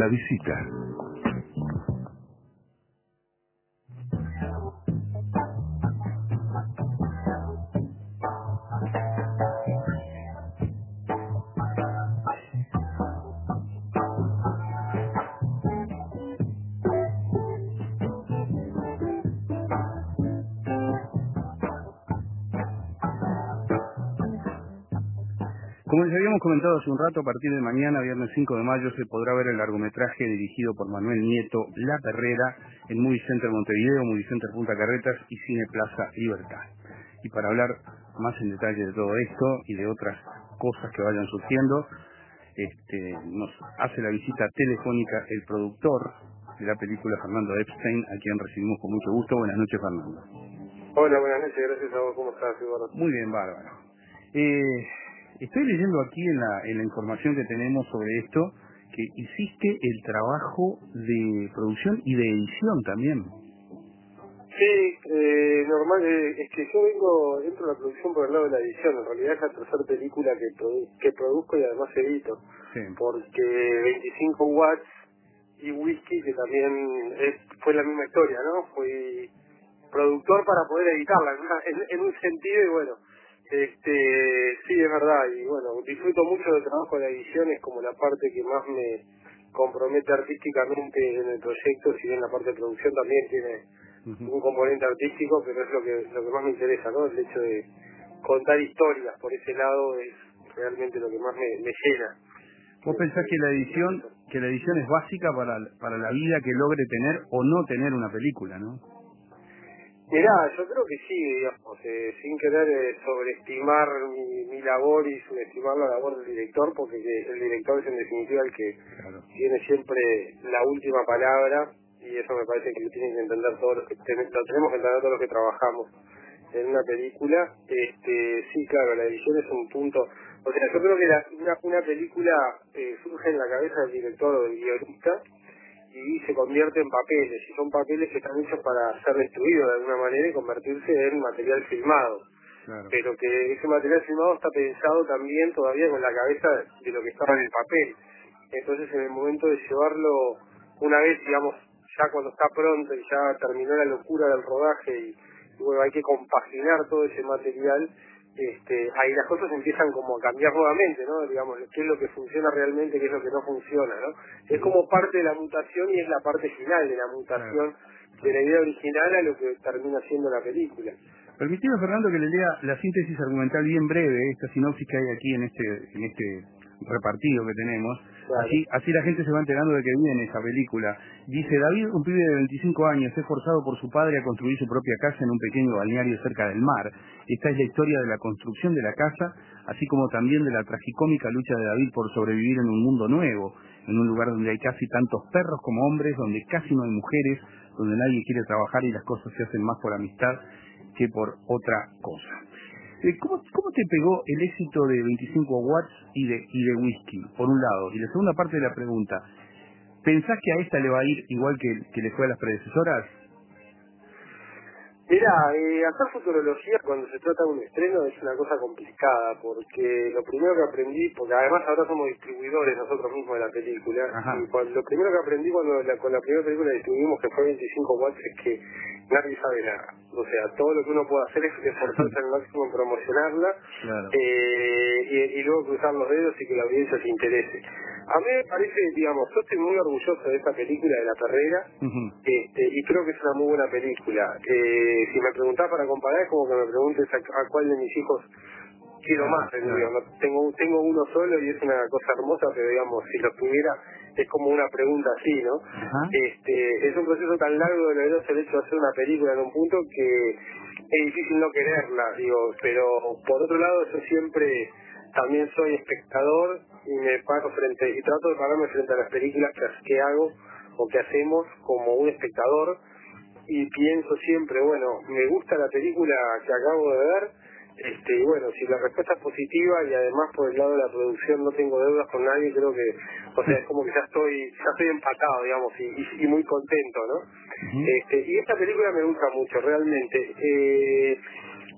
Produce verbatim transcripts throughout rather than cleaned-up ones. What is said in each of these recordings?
La visita. Como les habíamos comentado hace un rato, a partir de mañana, viernes cinco de mayo, se podrá ver el largometraje dirigido por Manuel Nieto, La Perrera, en Movie Center Montevideo, Movie Center Punta Carretas y Cine Plaza Libertad. Y para hablar más en detalle de todo esto y de otras cosas que vayan surgiendo, este, nos hace la visita telefónica el productor de la película, Fernando Epstein, a quien recibimos con mucho gusto. Buenas noches, Fernando. Hola, buenas noches, gracias a vos. ¿Cómo estás, Eduardo? Muy bien, bárbaro. Eh, estoy leyendo aquí en la, en la información que tenemos sobre esto, que hiciste el trabajo de producción y de edición también. Sí, eh, normal, eh, es que yo vengo dentro de la producción por el lado de la edición. En realidad es la tercera película que, produ que produzco y además edito. Sí. Porque veinticinco watts y Whisky, que también es, fue la misma historia, ¿no? Fui productor para poder editarla en, una, en, en un sentido y bueno, este sí es verdad y bueno, disfruto mucho del trabajo de la edición, es como la parte que más me compromete artísticamente en el proyecto, si bien la parte de producción también tiene Uh-huh. un componente artístico, pero es lo que lo que más me interesa, ¿no? El hecho de contar historias por ese lado es realmente lo que más me, me llena. ¿Vos pensás que la edición que la edición es básica para, para la vida que logre tener o no tener una película, no? Mirá, yo creo que sí, digamos, eh, sin querer eh, sobreestimar mi, mi labor y subestimar la labor del director, porque que el director es en definitiva el que Claro. tiene siempre la última palabra, y eso me parece que lo tienen que entender todos los que ten- lo tenemos que entender todos los que trabajamos en una película. Este, sí, claro, la edición es un punto, o sea, yo creo que la, una, una película eh, surge en la cabeza del director o del guionista, y se convierte en papeles, y son papeles que están hechos para ser destruidos de alguna manera y convertirse en material filmado. Claro. Pero que ese material filmado está pensado también todavía con la cabeza de lo que estaba en el papel. Entonces en el momento de llevarlo, una vez, digamos, ya cuando está pronto y ya terminó la locura del rodaje y, y bueno, hay que compaginar todo ese material, este, ahí las cosas empiezan como a cambiar nuevamente, ¿no? Digamos, qué es lo que funciona realmente, qué es lo que no funciona, ¿no? Es como parte de la mutación y es la parte final de la Claro. mutación de la idea original a lo que termina siendo la película. Permitime, Fernando, que le lea la síntesis argumental bien breve, esta sinopsis que hay aquí en este en este repartido que tenemos. Claro. Así así la gente se va enterando de que viene esa película. Dice: David, un pibe de veinticinco años, es forzado por su padre a construir su propia casa en un pequeño balneario cerca del mar. Esta es la historia de la construcción de la casa, así como también de la tragicómica lucha de David por sobrevivir en un mundo nuevo, en un lugar donde hay casi tantos perros como hombres, donde casi no hay mujeres, donde nadie quiere trabajar y las cosas se hacen más por amistad que por otra cosa. Eh, ¿cómo, ¿Cómo te pegó el éxito de veinticinco watts y de, y de Whisky, por un lado? Y la segunda parte de la pregunta, ¿pensás que a esta le va a ir igual que, que le fue a las predecesoras? Mira, eh, hacer futurología cuando se trata de un estreno es una cosa complicada, porque lo primero que aprendí, porque además ahora somos distribuidores nosotros mismos de la película, Ajá. y cuando, lo primero que aprendí cuando la, con la primera película distribuimos, que fue veinticinco watts, es que nadie sabe nada. O sea, todo lo que uno puede hacer es esforzarse al máximo en promocionarla, Claro. eh, y, y luego cruzar los dedos y que la audiencia se interese. A mí me parece, digamos, yo estoy muy orgulloso de esta película de La Perrera, Uh-huh. este, y creo que es una muy buena película. Eh, si me preguntás para comparar, es como que me preguntes a, a cuál de mis hijos quiero Claro, más. claro. Digo, no, tengo, tengo uno solo y es una cosa hermosa, pero digamos, si lo tuviera, es como una pregunta así, ¿no? Ajá. Este, es un proceso tan largo de lograr el hecho de hacer una película en un punto que es difícil no quererla, digo, pero por otro lado yo siempre también soy espectador y me paro frente, y trato de pararme frente a las películas que, que hago o que hacemos como un espectador, y pienso siempre, bueno, me gusta la película que acabo de ver, este, y bueno, si la respuesta es positiva y además por el lado de la producción no tengo deudas con nadie, creo que, o sea, es como que ya estoy, ya estoy empatado, digamos, y, y, y muy contento, ¿no? Uh-huh. Este, y esta película me gusta mucho, realmente. Eh,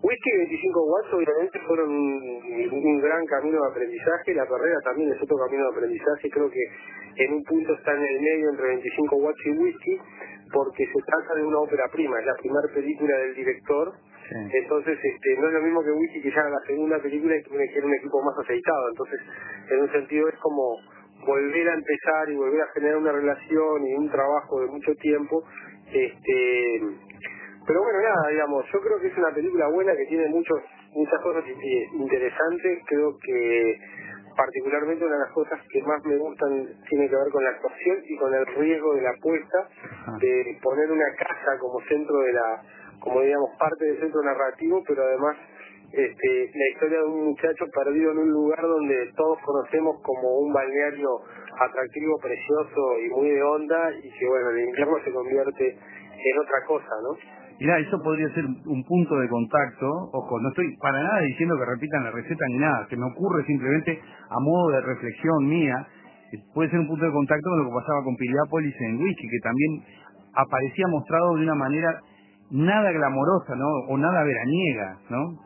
Whisky y veinticinco watts obviamente fueron un, un gran camino de aprendizaje, La Perrera también es otro camino de aprendizaje, creo que en un punto está en el medio entre veinticinco watts y Whisky, porque se trata de una ópera prima, es la primera película del director, sí. Entonces este, no es lo mismo que Whisky, que ya era la segunda película y que era un equipo más aceitado, entonces en un sentido es como volver a empezar y volver a generar una relación y un trabajo de mucho tiempo, este... Pero bueno, nada, digamos, yo creo que es una película buena que tiene muchos muchas cosas interesantes. Creo que particularmente una de las cosas que más me gustan tiene que ver con la actuación y con el riesgo de la apuesta, de poner una casa como centro de la, como digamos, parte del centro narrativo, pero además este, la historia de un muchacho perdido en un lugar donde todos conocemos como un balneario atractivo, precioso y muy de onda, y que bueno, el invierno se convierte en otra cosa, ¿no? Mirá, eso podría ser un punto de contacto. Ojo, no estoy para nada diciendo que repitan la receta ni nada, se me ocurre simplemente a modo de reflexión mía, puede ser un punto de contacto con lo que pasaba con Piriápolis en Whisky, que también aparecía mostrado de una manera nada glamorosa, ¿no? O nada veraniega, ¿no?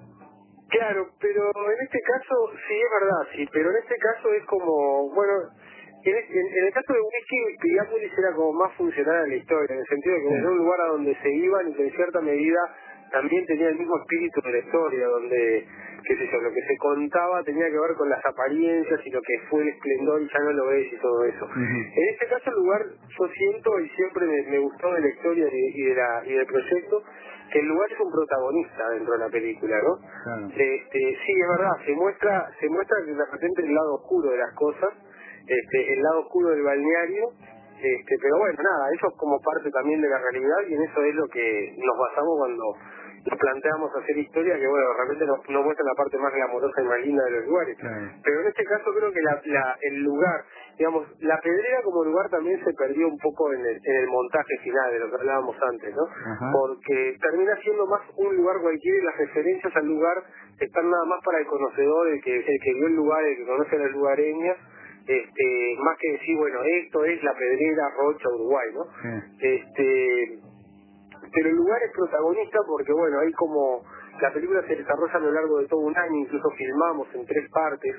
Claro, pero en este caso, sí, es verdad, sí, pero en este caso es como, bueno, en, en, en el caso de Whisky, Piriápolis era como más funcional a la historia, en el sentido de que sí. Era un lugar a donde se iban y que en cierta medida también tenía el mismo espíritu de la historia, donde, qué sé yo, lo que se contaba tenía que ver con las apariencias y lo que fue el esplendor y ya no lo ves y todo eso. Uh-huh. En este caso el lugar, yo siento y siempre me, me gustó de la historia y, y, de la, y del proyecto, que el lugar es un protagonista dentro de la película, ¿no? Claro. Este, sí, es verdad, se muestra, se muestra que de repente el lado oscuro de las cosas, este, el lado oscuro del balneario, este, pero bueno, nada, eso es como parte también de la realidad y en eso es lo que nos basamos cuando nos planteamos hacer historia, que bueno, realmente nos, nos muestra la parte más glamorosa y más linda de los lugares. Claro. Pero en este caso creo que la, la, el lugar, digamos, la Pedrera como lugar también se perdió un poco en el, en el montaje final de lo que hablábamos antes, ¿no? Ajá. Porque termina siendo más un lugar cualquiera y las referencias al lugar están nada más para el conocedor, el que, el que vio el lugar, el que conoce a las lugareñas, este, más que decir, bueno, esto es la Pedrera, Rocha, Uruguay, ¿no? Sí. Este... Pero el lugar es protagonista porque, bueno, ahí como la película se desarrolla a lo largo de todo un año, incluso filmamos en tres partes,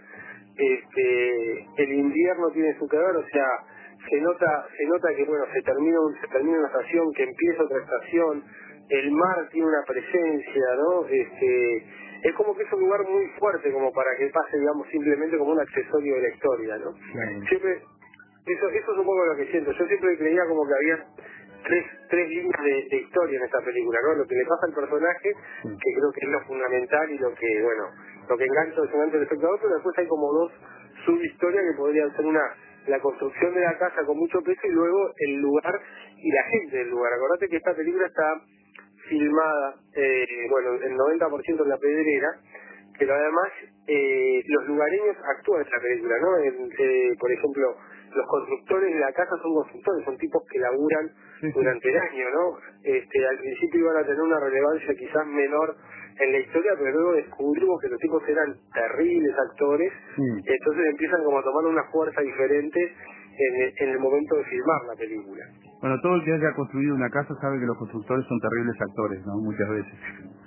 este, el invierno tiene su que ver, o sea, se nota se nota que, bueno, se termina, un, se termina una estación, que empieza otra estación, el mar tiene una presencia, ¿no? Este, es como que es un lugar muy fuerte como para que pase, digamos, simplemente como un accesorio de la historia, ¿no? Sí. Siempre, eso, eso es un poco lo que siento, yo siempre creía como que había tres tres líneas de, de historia en esta película, ¿no? Lo que le pasa al personaje, que creo que es lo fundamental y lo que, bueno, lo que engancha al espectador, pero después hay como dos subhistorias que podrían ser una, la construcción de la casa con mucho peso y luego el lugar y la gente del lugar. Acordate que esta película está filmada, eh, bueno, el noventa por ciento en la Pedrera, pero además eh, los lugareños actúan en esta película, ¿no? En, eh, por ejemplo, los constructores de la casa son constructores, son tipos que laburan durante el año, ¿no? Este, al principio iban a tener una relevancia quizás menor en la historia, pero luego descubrimos que los tipos eran terribles actores, sí. Entonces empiezan como a tomar una fuerza diferente en el, en el momento de filmar la película. Bueno, todo el que haya construido una casa sabe que los constructores son terribles actores, ¿no? Muchas veces.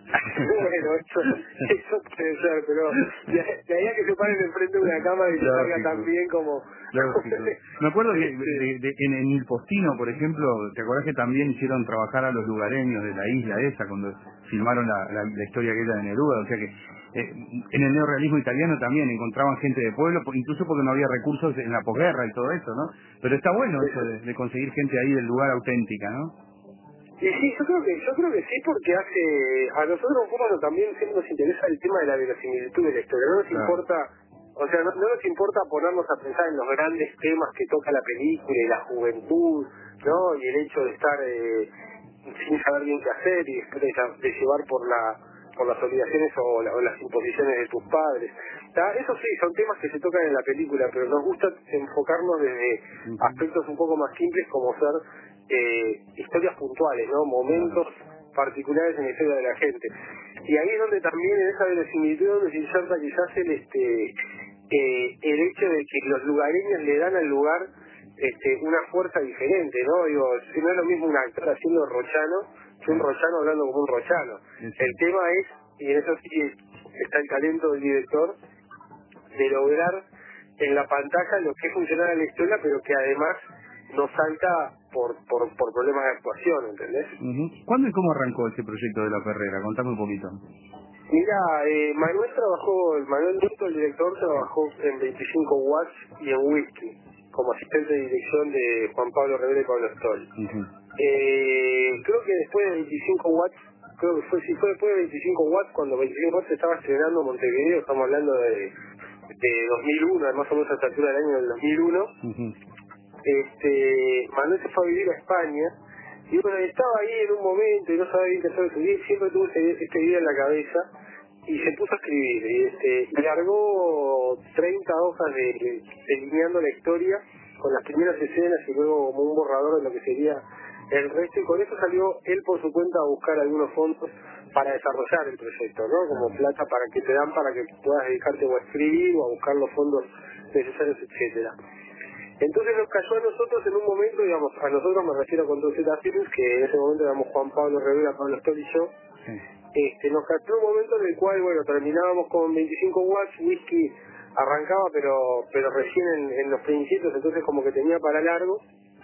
Bueno, eso, eso puede ser, pero de, de ahí a que se paren enfrente de una cámara y se salga tan bien como... Lógico. Me acuerdo que de, de, en, en El Postino, por ejemplo, ¿te acordás que también hicieron trabajar a los lugareños de la isla esa cuando filmaron la, la, la historia aquella de Neruda? O sea que eh, en el neorrealismo italiano también encontraban gente de pueblo, incluso porque no había recursos en la posguerra y todo eso, ¿no? Pero está bueno eso de, de conseguir gente ahí del lugar auténtica, ¿no? Y sí, yo creo que yo creo que sí, porque hace a nosotros como también siempre nos interesa el tema de la verosimilitud de la historia. No nos claro. importa, o sea, no, no nos importa ponernos a pensar en los grandes temas que toca la película y la juventud, ¿no? Y el hecho de estar eh, sin saber bien qué hacer y después de, de llevar por la por las obligaciones o, la, o las imposiciones de tus padres. ¿Tá? Eso sí, son temas que se tocan en la película, pero nos gusta enfocarnos desde aspectos un poco más simples como ser eh, historias puntuales, ¿no? Momentos particulares en la historia de la gente. Y ahí es donde también en esa verosimilitud donde se inserta quizás el este eh, el hecho de que los lugareños le dan al lugar este una fuerza diferente, ¿no? Digo, si no es lo mismo un actor haciendo rochano que un rochano hablando como un rochano. El tema es y en eso sí está el talento del director, de lograr en la pantalla lo que es funcionar en la historia, pero que además no salta por, por, por problemas de actuación, ¿entendés? Uh-huh. ¿Cuándo y cómo arrancó ese proyecto de La Perrera? Contame un poquito. Mira, eh, Manuel trabajó, Manuel Duto, el director, trabajó en veinticinco watts y en Whisky, como asistente de dirección de Juan Pablo Rivera y Pablo Stoll. Uh-huh. eh, creo que después de veinticinco watts, creo que fue, sí, fue después de veinticinco watts, cuando veinticinco watts se estaba estrenando en Montevideo, estamos hablando de, de dos mil uno, más o menos a esta altura del año del dos mil uno. Uh-huh. este, Manuel se fue a vivir a España, y bueno, estaba ahí en un momento y no sabía bien qué hacer de su vida, siempre tuvo este, este idea en la cabeza y se puso a escribir y este, largó treinta hojas de, delineando la historia con las primeras escenas y luego como un borrador de lo que sería el resto, y con eso salió él por su cuenta a buscar algunos fondos para desarrollar el proyecto, ¿no? Como plata para que te dan para que puedas dedicarte o a escribir o a buscar los fondos necesarios, etcétera. Entonces nos cayó a nosotros en un momento, digamos, a nosotros me refiero con dos Z Films, que en ese momento éramos Juan Pablo Rivera, Pablo Stoll y yo. Sí. Este, nos cayó un momento en el cual, bueno, terminábamos con veinticinco watts, Whisky arrancaba, pero pero recién en, en los principios, entonces como que tenía para largo.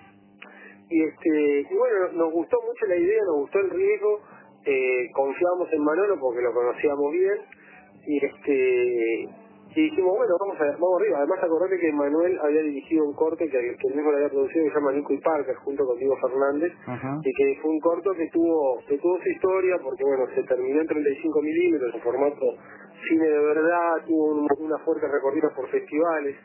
Y este y bueno, nos gustó mucho la idea, nos gustó el riesgo, eh, confiábamos en Manolo porque lo conocíamos bien, y este... Y dijimos, bueno, vamos a, vamos arriba. Además, acordate que Manuel había dirigido un corte que, que él mismo lo había producido, que se llama Nico y Parker, junto con Diego Fernández, uh-huh. y que fue un corto que tuvo que tuvo su historia, porque bueno, se terminó en treinta y cinco milímetros, en formato cine de verdad, tuvo un, una fuerte recorrida por festivales.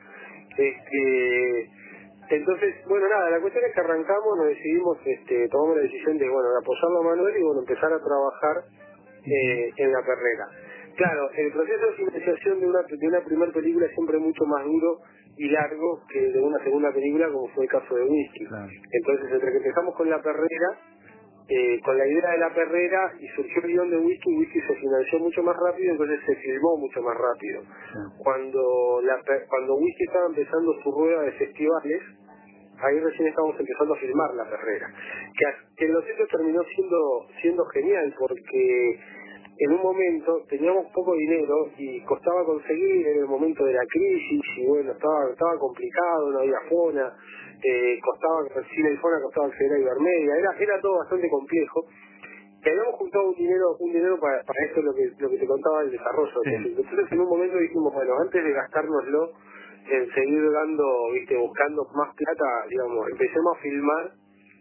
Este, entonces, bueno, nada, la cuestión es que arrancamos, nos decidimos, este, tomamos la decisión de, bueno, de apoyarlo a Manuel y bueno, empezar a trabajar eh, en La Perrera. Claro, el proceso de financiación de una de una primera película es siempre mucho más duro y largo que de una segunda película, como fue el caso de Whisky. Claro. Entonces, entre que empezamos con La Perrera, eh, con la idea de La Perrera, y surgió el guión de Whisky, Whisky se financió mucho más rápido, entonces se filmó mucho más rápido. Sí. Cuando la cuando Whisky estaba empezando su rueda de festivales, ahí recién estábamos empezando a filmar La Perrera. Que, que en los hechos terminó siendo, siendo genial, porque en un momento teníamos poco dinero y costaba conseguir en el momento de la crisis, y bueno, estaba estaba complicado, no había Fona, eh, costaba, sin el Fona costaba acceder a Ibermedia, era era todo bastante complejo. Y habíamos juntado un dinero un dinero para, para esto, lo que lo que te contaba del desarrollo. Sí. Entonces en un momento dijimos, bueno, antes de gastárnoslo en seguir dando, viste, buscando más plata, digamos, empecemos a filmar,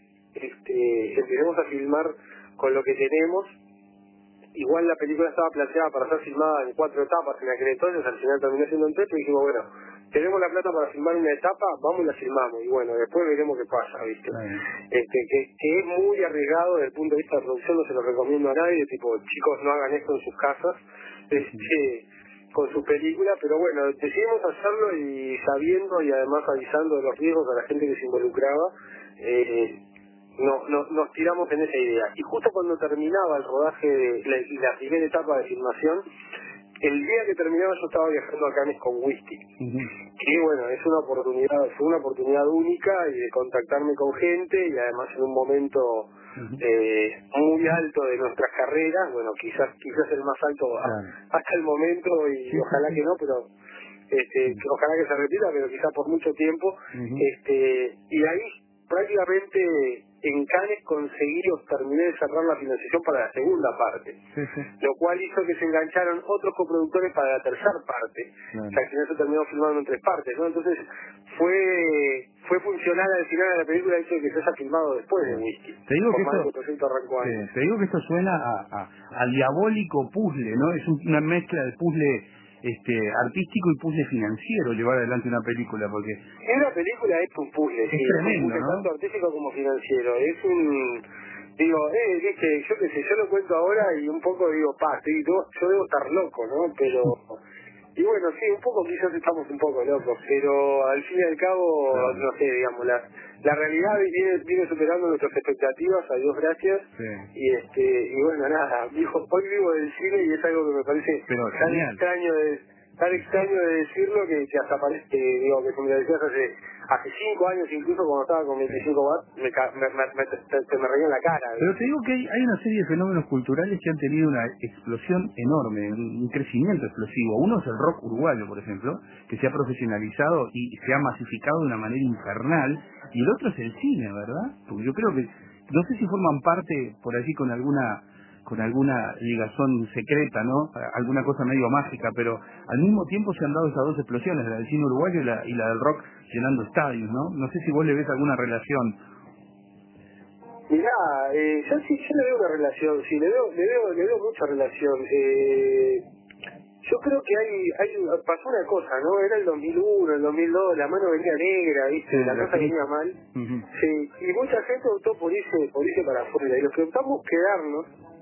este, empecemos a filmar con lo que tenemos. Igual la película estaba planteada para ser filmada en cuatro etapas en aquel entonces, al final terminó siendo en tres, y dijimos, bueno, tenemos la plata para filmar una etapa, vamos y la filmamos, y bueno, después veremos qué pasa, ¿viste? Este, que, que es muy arriesgado desde el punto de vista de producción, no se lo recomiendo a nadie, tipo, chicos, no hagan esto en sus casas, este, con su película, pero bueno, decidimos hacerlo y sabiendo y además avisando de los riesgos a la gente que se involucraba, eh, No, no, nos tiramos en esa idea. Y justo cuando terminaba el rodaje de la, la primera etapa de filmación, el día que terminaba yo estaba viajando a Cannes con Whisky. Uh-huh. Que bueno, es una oportunidad, fue una oportunidad única y de contactarme con gente, y además en un momento uh-huh. eh, muy alto de nuestras carreras, bueno, quizás quizás el más alto claro. hasta el momento, y sí, ojalá sí. que no, pero este, uh-huh. ojalá que se repita, pero quizás por mucho tiempo. Uh-huh. este y ahí prácticamente en Cannes conseguí o terminé de cerrar la financiación para la segunda parte, sí, sí. lo cual hizo que se engancharon otros coproductores para la tercera parte, claro. que al final se terminó filmando en tres partes, ¿no? Entonces fue fue funcional al final de la película el hecho de que se haya filmado después de Whisky. Te digo que esto, que arrancó sí, te digo que esto suena a, a, a diabólico puzzle, ¿no? Es un, una mezcla de puzzle este artístico y puzzle financiero llevar adelante una película, porque es una película, es un puzzle, es sí, tremendo, es un puzzle, ¿no? Tanto artístico como financiero, es un digo, eh, es que yo qué sé, yo lo cuento ahora y un poco digo, pa, sí, yo, yo debo estar loco, ¿no? Pero y bueno, sí, un poco quizás estamos un poco locos, pero al fin y al cabo, claro. no sé, digamos, la la realidad viene, viene superando nuestras expectativas, a Dios gracias, sí. y este y bueno, nada, dijo, hoy vivo del cine y es algo que me parece pero tan genial. extraño de, tan extraño de decirlo que, que hasta parece, que, digo, que como decías hace, hace cinco años, incluso cuando estaba con veinticinco watts, me, ca- me, me, me, te- me reía en la cara. Pero te digo que hay, hay una serie de fenómenos culturales que han tenido una explosión enorme, un, un crecimiento explosivo. Uno es el rock uruguayo, por ejemplo, que se ha profesionalizado y se ha masificado de una manera infernal, y el otro es el cine, ¿verdad? Porque yo creo que, no sé si forman parte por allí con alguna con alguna ligazón secreta, ¿no? Alguna cosa medio mágica, pero al mismo tiempo se han dado esas dos explosiones, la del cine uruguayo y la, y la del rock llenando estadios, ¿no? No sé si vos le ves alguna relación. Mirá, eh, yo sí, yo le veo una relación, sí, le veo, le veo, le veo mucha relación. Eh, yo creo que hay, hay, pasó una cosa, ¿no? Era el dos mil uno, el dos mil dos, la mano venía negra, ¿viste? Sí, la la cosa cri- venía mal. Uh-huh. Sí, y mucha gente optó por irse, por irse para afuera. Y los que optamos quedarnos,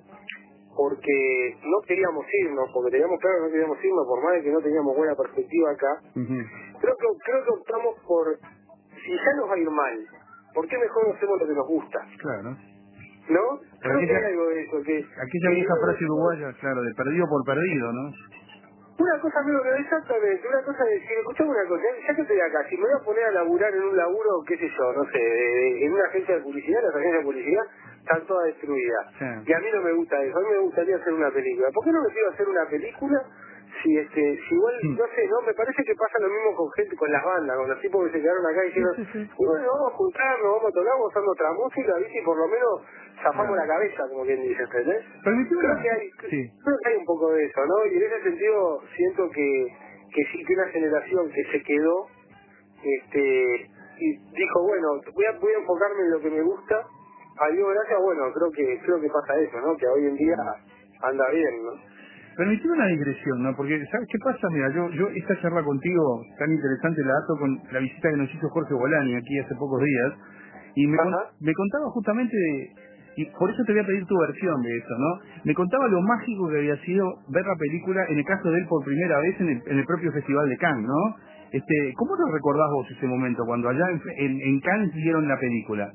porque no queríamos irnos, porque teníamos claro que no queríamos irnos, por más de que no teníamos buena perspectiva acá, Uh-huh. creo que, creo que optamos por, si ya nos va a ir mal, ¿por qué mejor no hacemos lo que nos gusta? Claro. ¿No? Pero Creo que hay aquella, algo de eso, que... aquella que vieja no, frase uruguaya, claro, de perdido por perdido, ¿no? una cosa, amigo, que exactamente, una cosa de decir, escuchame una cosa, ya que estoy acá, si me voy a poner a laburar en un laburo, qué sé yo, no sé, de- en una agencia de publicidad, las agencias de publicidad están todas destruidas. Sí. Y a mí no me gusta eso, a mí me gustaría hacer una película. ¿Por qué no me quiero hacer una película si este, si igual, Hmm. no sé, no, me parece que pasa lo mismo con gente, con las bandas, con los tipos que se quedaron acá y Sí, dijeron, sí, sí. y bueno, vamos a juntarnos, vamos a tocar, vamos a hacer nuestra música, ¿viste? Y por lo menos zafamos Claro. la cabeza, como quien dice, ¿entendés? Permitime Creo una... que hay, Sí. creo que hay un poco de eso, ¿no? Y en ese sentido siento que, que sí que una generación que se quedó, este, y dijo, bueno, voy a, voy a enfocarme en lo que me gusta, a Dios gracias, bueno, creo que, creo que pasa eso, ¿no? Que hoy en día anda bien, ¿no? Permitime una digresión, ¿no? Porque, ¿sabes qué pasa? Mira, yo, yo esta charla contigo tan interesante la ato con la visita que nos hizo Jorge Bolani aquí hace pocos días, y me, con- Ajá. me contaba justamente, de, y por eso te voy a pedir tu versión de eso, ¿no? Me contaba lo mágico que había sido ver la película, en el caso de él por primera vez en el, en el propio Festival de Cannes, ¿no? Este, ¿cómo lo recordás vos ese momento, cuando allá en, en, en Cannes vieron la película?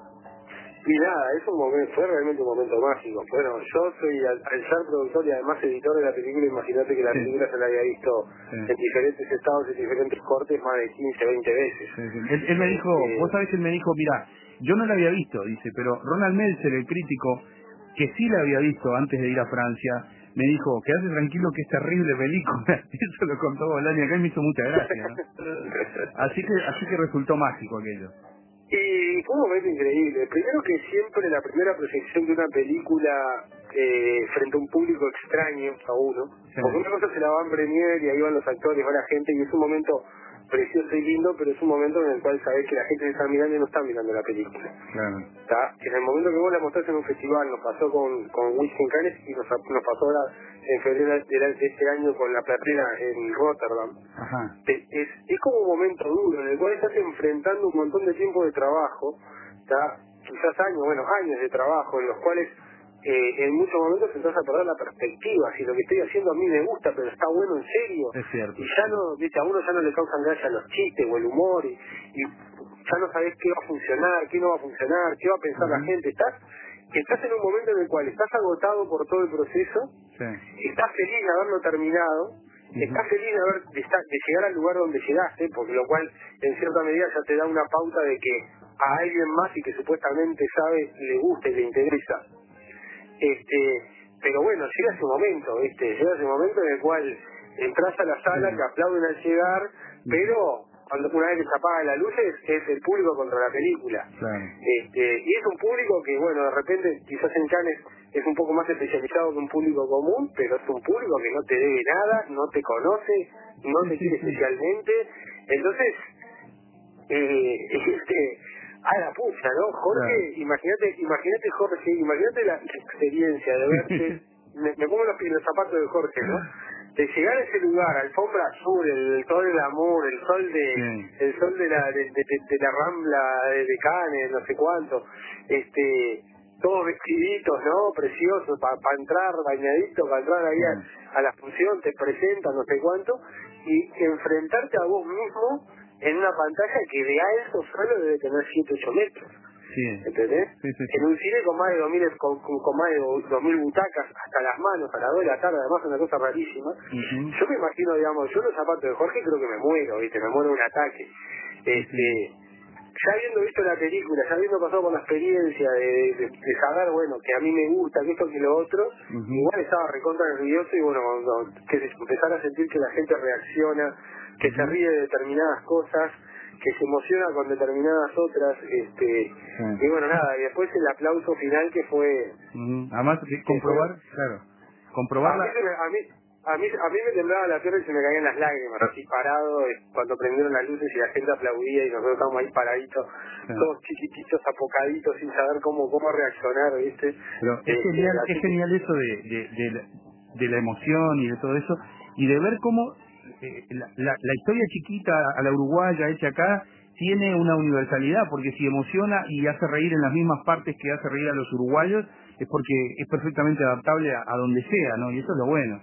Y nada, es un momento, fue realmente un momento mágico. Bueno, yo soy, al, al ser productor y además editor de la película, imagínate que la Sí. película se la había visto Sí. en diferentes estados, en diferentes cortes, más de quince, veinte veces. Sí, sí. Él, él me dijo, Este, vos sabés, él me dijo, mira, yo no la había visto, dice, pero Ronald Meltzer, el crítico, que sí la había visto antes de ir a Francia, me dijo, quédate tranquilo que es terrible película. Eso lo contó Bolani acá y me hizo mucha gracia, ¿no? Así que, así que resultó mágico aquello. Y fue un momento increíble. Primero que siempre la primera proyección de una película eh, frente a un público extraño a uno. Sí. Porque una cosa se la va en premier y ahí van los actores, va la gente y es un momento precioso y lindo, pero es un momento en el cual sabés que la gente se está mirando y no está mirando la película. Claro. ¿Está? En el momento que vos la mostrás en un festival, nos pasó con, con Winston Cannes y nos, nos pasó ahora en febrero de de este año con La Platera en Rotterdam. Ajá. Es, es, es como un momento duro en el cual estás enfrentando un montón de tiempo de trabajo, ¿está? Quizás años, bueno, años de trabajo en los cuales eh, en muchos momentos entras a perder la perspectiva, si lo que estoy haciendo a mí me gusta, pero está bueno en serio, Es cierto. y ya no, viste, a uno ya no le causan gracia los chistes o el humor, y, y ya no sabés qué va a funcionar, qué no va a funcionar, qué va a pensar la Ujú. gente, estás estás en un momento en el cual estás agotado por todo el proceso, Sí. estás feliz de haberlo terminado, Ujú. estás feliz de, haber, de, estar- de llegar al lugar donde llegaste, porque lo cual en cierta medida ya te da una pauta de que a alguien más y que supuestamente sabe le gusta y le interesa. Este, pero bueno, llega ese momento, ¿viste? Llega ese momento en el cual entras a la sala, Sí. te aplauden al llegar, pero cuando una vez que se apagan las luces es el público contra la película. Claro. Este, y es un público que, bueno, de repente quizás en Cannes es un poco más especializado que un público común, pero es un público que no te debe nada, no te conoce, no Sí, te sí, quiere sí. especialmente. Entonces, eh, este, a la pucha, ¿no? Jorge, Claro. imagínate, imagínate Jorge, imagínate la experiencia de verte, me, me pongo los, los zapatos de Jorge, ¿no? De llegar a ese lugar, alfombra azul, el, el sol del amor, el sol de, Sí. el sol de la, de, de- de la Rambla de, de Cannes, no sé cuánto, este, todos vestiditos, ¿no? Preciosos, para entrar, bañaditos, para entrar ahí a, a la función, te presentan, no sé cuánto, y enfrentarte a vos mismo en una pantalla que de alto solo debe tener siete ocho metros. Sí. ¿Entendés? Sí, sí, sí. En un cine con más de dos mil, con, con, con más de dos mil butacas, hasta las manos, a las dos de la tarde, además es una cosa rarísima. Uh-huh. Yo me imagino, digamos, yo en los zapatos de Jorge creo que me muero, ¿viste? Me muero de un ataque. Este, ya habiendo visto la película, ya habiendo pasado por la experiencia de, de, de saber, bueno, que a mí me gusta, que esto, que lo otro, uh-huh. igual estaba recontra nervioso y bueno, cuando, que empezar a sentir que la gente reacciona, que uh-huh. se ríe de determinadas cosas, que se emociona con determinadas otras, este, sí. y bueno, nada, y después el aplauso final que fue... Uh-huh. Además, de comprobar, fue, claro, comprobar a la... mí, me, a, mí, a, mí, a mí me temblaba la pierna y se me caían las lágrimas, así parado, cuando prendieron las luces y la gente aplaudía y nosotros estábamos ahí paraditos, sí. todos chiquititos, apocaditos, sin saber cómo cómo reaccionar, ¿viste? Pero es este, genial, es que... genial eso de, de, de, la, de la emoción y de todo eso, y de ver cómo eh, la, la, la historia chiquita a la uruguaya hecha acá tiene una universalidad, porque si emociona y hace reír en las mismas partes que hace reír a los uruguayos, es porque es perfectamente adaptable a, a donde sea, ¿no? Y eso es lo bueno.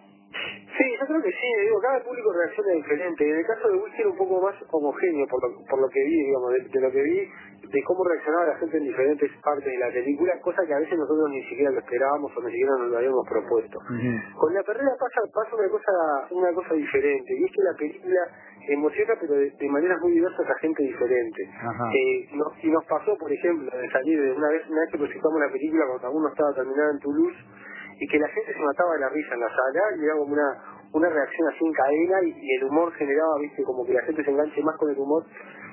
Sí, yo creo que sí, digo, cada público reacciona diferente. En el caso de Whisky era un poco más homogéneo por lo, por lo que vi, digamos, de, de lo que vi, de cómo reaccionaba la gente en diferentes partes de la película, cosa que a veces nosotros ni siquiera lo esperábamos o ni siquiera nos lo habíamos propuesto. Uh-huh. Con La Perrera pasa, pasa una cosa una cosa diferente, y es que la película emociona pero de, de maneras muy diversas a gente diferente. Eh, no, y nos pasó, por ejemplo, de salir de una vez, una vez que presentamos la película cuando aún no estaba terminada en Toulouse, y que la gente se mataba de la risa en la sala y era como una una reacción así en cadena y, y el humor generaba, viste, como que la gente se enganche más con el humor.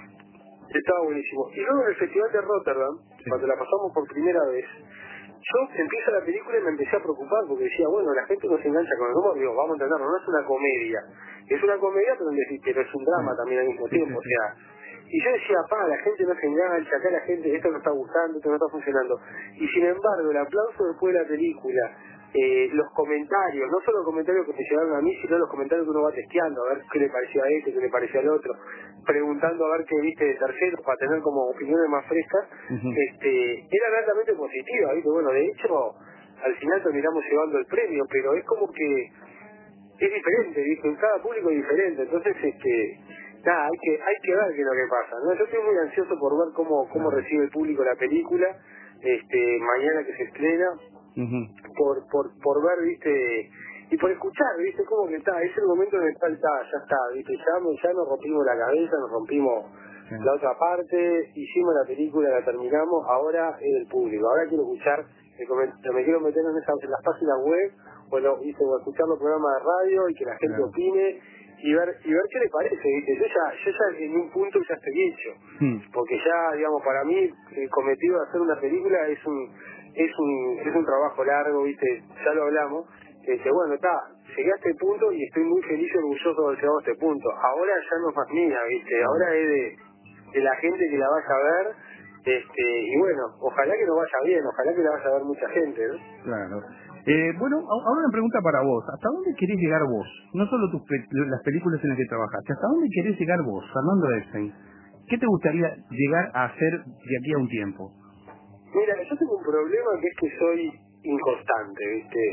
Estaba buenísimo. Y luego en el Festival de Rotterdam, sí. cuando la pasamos por primera vez, yo empieza la película y me empecé a preocupar porque decía, bueno, la gente no se engancha con el humor, digo, vamos a entenderlo, no es una comedia, es una comedia pero, pero es un drama sí. también al mismo sí, tiempo, sí, sí. o sea, y yo decía, pa, la gente no se engancha, acá la gente, esto no está gustando, esto no está funcionando, y sin embargo el aplauso después de la película, eh, los comentarios, no solo los comentarios que me llegaron a mí, sino los comentarios que uno va testeando, a ver qué le pareció a este, qué le pareció al otro, preguntando a ver qué viste de terceros para tener como opiniones más frescas, uh-huh. este, era altamente positiva, ¿viste? Bueno, de hecho, al final terminamos llevando el premio, pero es como que es diferente, ¿viste? En cada público es diferente, entonces, este, nada, hay que hay que ver qué es lo que pasa, ¿no? Yo estoy muy ansioso por ver cómo cómo recibe el público la película, este, mañana que se estrena, uh-huh. por, por por ver, ¿viste? Y por escuchar, ¿viste? Como que está, es el momento en el cual está, ya está, ¿viste? Ya, ya nos rompimos la cabeza, nos rompimos sí. la otra parte, hicimos la película, la terminamos, ahora es el público, ahora quiero escuchar, me, me quiero meter en, esa, en las páginas web, bueno, ¿viste? O escuchar los programas de radio y que la gente claro. opine y ver y ver qué le parece, ¿viste? Yo ya, yo ya en un punto ya estoy hecho, hmm. porque ya, digamos, para mí el cometido de hacer una película es un es un es un trabajo largo, ¿viste? Ya lo hablamos, este, bueno, está, llegué a este punto y estoy muy feliz y orgulloso de haber llegado a este punto. Ahora ya no es más mía, ¿viste? Ahora es de, de la gente que la vaya a ver, este, y bueno, ojalá que nos vaya bien, ojalá que la vaya a ver mucha gente, ¿no? Claro. Eh, bueno, ahora una pregunta para vos. ¿Hasta dónde querés llegar vos? No solo tus pe las películas en las que trabajaste. ¿Hasta dónde querés llegar vos, Fernando Epstein? ¿Qué te gustaría llegar a hacer de aquí a un tiempo? Mira, yo tengo un problema que es que soy inconstante, ¿viste?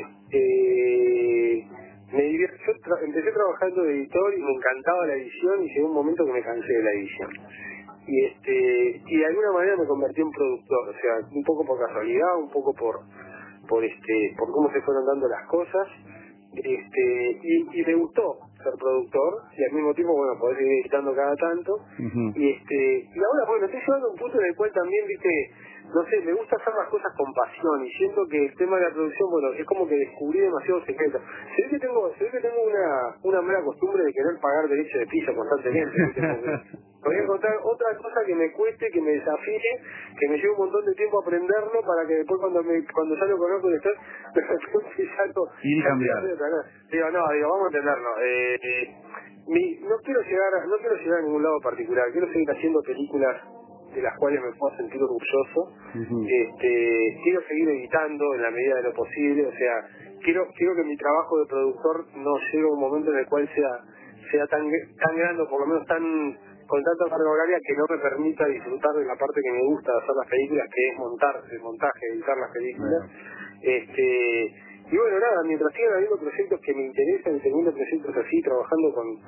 Eh, me divierto, yo tra empecé trabajando de editor y me encantaba la edición y llegó un momento que me cansé de la edición. Y este y de alguna manera me convertí en productor, o sea, un poco por casualidad, un poco por por este por cómo se fueron dando las cosas, este y, y me gustó ser productor y al mismo tiempo, bueno, poder seguir editando cada tanto, uh-huh. y este y ahora, bueno, estoy llegando a un punto en el cual también, viste, no sé, me gusta hacer las cosas con pasión y siento que el tema de la producción, bueno, es como que descubrí demasiados secretos. Se ve que tengo, se ve que tengo una, una mala costumbre de querer pagar derecho de piso constantemente, ¿viste? Porque voy a encontrar otra cosa que me cueste, que me desafíe, que me lleve un montón de tiempo a aprenderlo para que después cuando me cuando ya lo conozco de estar, ya no, y cambiar. Digo, no, digo, vamos a entenderlo. Eh, eh, mi, no quiero llegar a, no quiero llegar a ningún lado particular, quiero seguir haciendo películas de las cuales me puedo sentir orgulloso, uh-huh. este, quiero seguir editando en la medida de lo posible, o sea, quiero quiero que mi trabajo de productor no llegue a un momento en el cual sea sea tan tan grande, o por lo menos tan con tanta carga horaria que no me permita disfrutar de la parte que me gusta de hacer las películas, que es montar, el montaje, editar las películas. Uh-huh. este y bueno, nada, mientras sigan habiendo proyectos que me interesan, teniendo proyectos así, trabajando con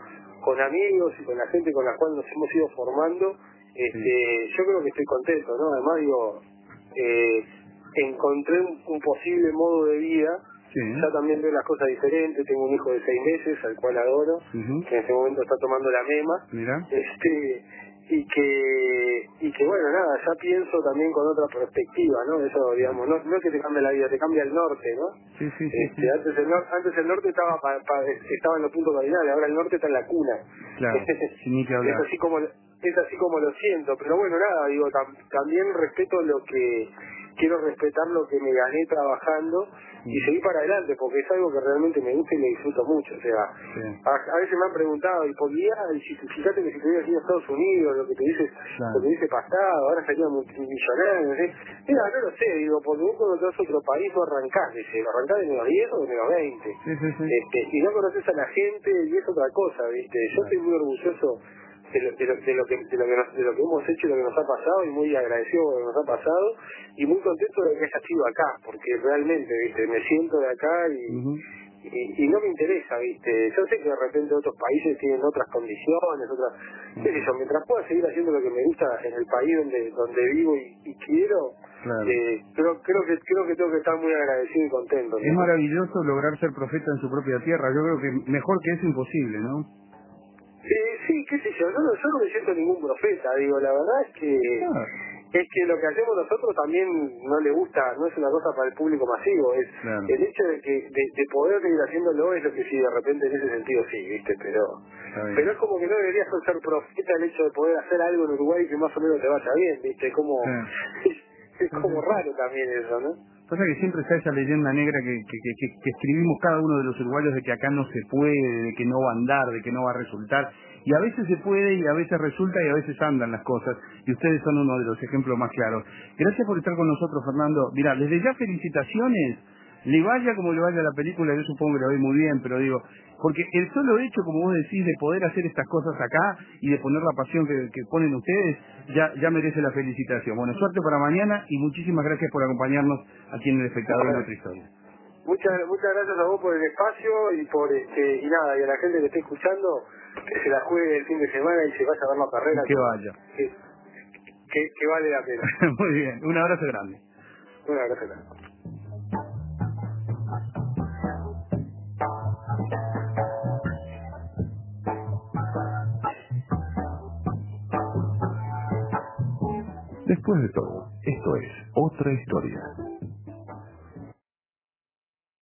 con amigos y con la gente con la cual nos hemos ido formando, este, sí. yo creo que estoy contento, ¿no? Además, digo, eh, encontré un, un posible modo de vida, sí. ya también veo las cosas diferentes, tengo un hijo de seis meses, al cual adoro, uh-huh. que en este momento está tomando la mema, Mira. este y que y que bueno, nada, ya pienso también con otra perspectiva, ¿no? Eso, digamos, no, no es que te cambie la vida, te cambia el norte, ¿no? Sí, sí, sí. Este, sí. Antes, el nor antes el norte estaba pa pa estaba en los puntos cardinales, ahora el norte está en la cuna. Claro, sin ni que hablar. Es así como es así como lo siento, pero bueno, nada, digo, tam también respeto lo que quiero respetar lo que me gané trabajando y seguir para adelante, porque es algo que realmente me gusta y me disfruto mucho. O sea, sí. a, a veces me han preguntado, y por día, y si, fíjate que si te hubieras ido a Estados Unidos, lo que te dice, claro. lo que dice pasado, ahora sería multimillonario, no sé. Mira, no lo sé, digo, porque vos cuando te vas a otro país no arrancás, dice, arrancás de menos diez o de menos veinte. Sí, sí, sí. Este, y no conoces a la gente, y es otra cosa, ¿viste? Yo claro. estoy muy orgulloso de lo, de, lo, de, lo que, de, lo que nos, de lo que hemos hecho y lo que nos ha pasado, y muy agradecido por lo que nos ha pasado, y muy contento de que haya sido acá, porque realmente, viste, me siento de acá y, uh-huh. y, y no me interesa, viste, yo sé que de repente otros países tienen otras condiciones, otras, uh-huh. qué sé yo, mientras pueda seguir haciendo lo que me gusta en el país donde donde vivo y, y quiero, claro. eh, creo, creo que creo que tengo que estar muy agradecido y contento, ¿no? Es maravilloso lograr ser profeta en su propia tierra, yo creo que mejor que eso imposible, ¿no? Sí, sí, qué sé yo, yo no, yo no me siento ningún profeta, digo, la verdad es que ah. es que lo que hacemos nosotros también no le gusta, no es una cosa para el público masivo, es claro. el hecho de que de, de poder seguir haciéndolo es lo que sí, de repente en ese sentido sí, viste, pero pero es como que no deberías ser profeta el hecho de poder hacer algo en Uruguay que más o menos te vaya bien, viste, como sí. es, es como raro también eso, ¿no? Pasa que siempre está esa leyenda negra que, que, que, que escribimos cada uno de los uruguayos de que acá no se puede, de que no va a andar, de que no va a resultar. Y a veces se puede y a veces resulta y a veces andan las cosas. Y ustedes son uno de los ejemplos más claros. Gracias por estar con nosotros, Fernando. Mirá, desde ya felicitaciones. Le vaya como le vaya a la película, yo supongo que le va a ir muy bien, pero digo, porque el solo hecho, como vos decís, de poder hacer estas cosas acá y de poner la pasión que, que ponen ustedes, ya ya merece la felicitación. Bueno, suerte para mañana y muchísimas gracias por acompañarnos aquí en El Espectador en Otra Historia. Muchas muchas gracias a vos por el espacio y por este y nada, y a la gente que esté escuchando, que se la juegue el fin de semana y se vaya a ver la carrera. Que vaya. Que, que, que vale la pena. Muy bien, un abrazo grande. Un abrazo grande. Después de todo, esto es Otra Historia.